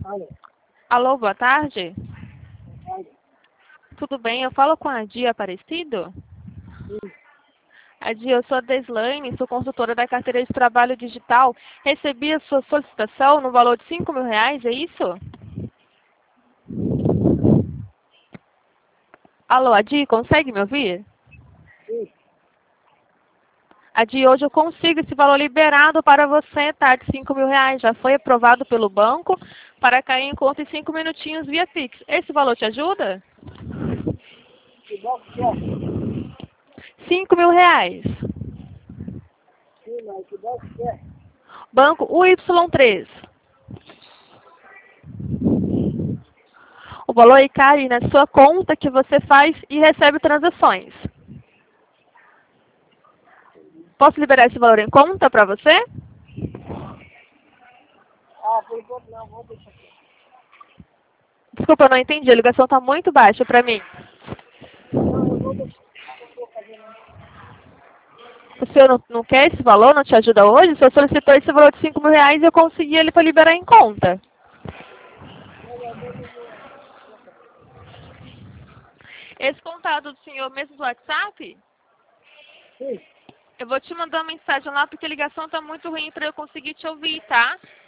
Alô, Alô, boa tarde. alô. Tudo bem? Eu falo com a Dia Aparecido? A Dia, eu sou a Deslaine, sou consultora da carteira de trabalho digital. Recebi a sua solicitação no valor de R$ 5.000, é isso? Alô, Adi, consegue me ouvir? Sim, Adi, hoje eu consigo esse valor liberado para você, tá? De R$ 5.000. Já foi aprovado pelo banco para cair em conta em 5 minutinhos via Pix. Esse valor te ajuda? que banco que é? R$ 5.000. Sim, mas que banco que é? Banco UY3. O valor aí cai na sua conta que você faz e recebe transações. Posso liberar esse valor em conta para você? Ah, por enquanto não, vou deixar aqui. Desculpa, eu não entendi. A ligação está muito baixa para mim. Não, eu vou deixar. Não vou fazer não. O senhor não quer esse valor? Não te ajuda hoje? O senhor solicitou esse valor de R$ 5.000 e eu consegui ele para liberar em conta. Não, não, não vou. Esse contato do senhor mesmo do WhatsApp? Sim, Eu vou te mandar uma mensagem lá porque a ligação está muito ruim para eu conseguir te ouvir, tá?